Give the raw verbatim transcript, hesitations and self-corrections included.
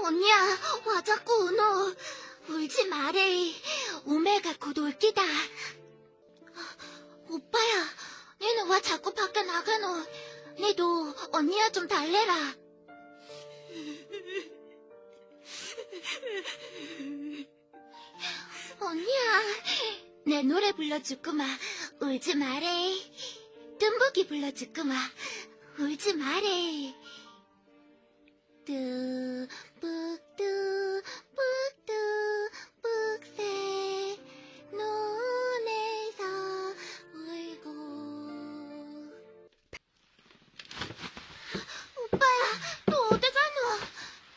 언니야, 와 자꾸 우노. 울지 마래. 오메가 곧 올 끼다. 오빠야, 얘는 와 자꾸 밖에 나가노. 내도 언니야 좀 달래라. 언니야, 내 노래 불러주구마. 울지 마래. 뜸보기 불러주구마. 울지 마래. 뚜, 뿌, 뚜, 뿌, 뚜,